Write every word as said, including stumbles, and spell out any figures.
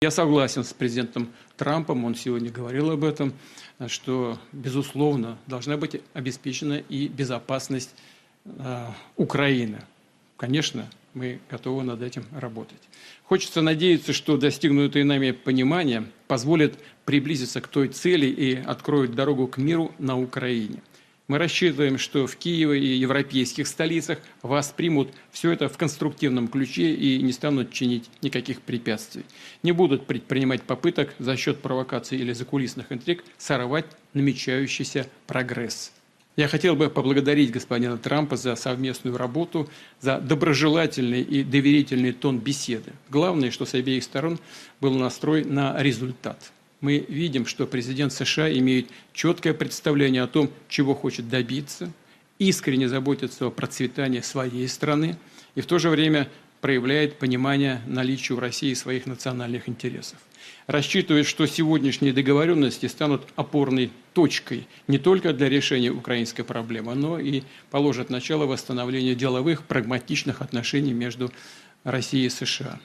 Я согласен с президентом Трампом, он сегодня говорил об этом, что, безусловно, должна быть обеспечена и безопасность э, Украины. Конечно, мы готовы над этим работать. Хочется надеяться, что достигнутое нами понимание позволит приблизиться к той цели и откроет дорогу к миру на Украине. Мы рассчитываем, что в Киеве и европейских столицах воспримут все это в конструктивном ключе и не станут чинить никаких препятствий. Не будут предпринимать попыток за счет провокаций или закулисных интриг сорвать намечающийся прогресс. Я хотел бы поблагодарить господина Трампа за совместную работу, за доброжелательный и доверительный тон беседы. Главное, что с обеих сторон был настрой на результат. Мы видим, что президент США имеет четкое представление о том, чего хочет добиться, искренне заботится о процветании своей страны и в то же время проявляет понимание наличия в России своих национальных интересов. Рассчитывает, что сегодняшние договоренности станут опорной точкой не только для решения украинской проблемы, но и положат начало восстановлению деловых, прагматичных отношений между Россией и США.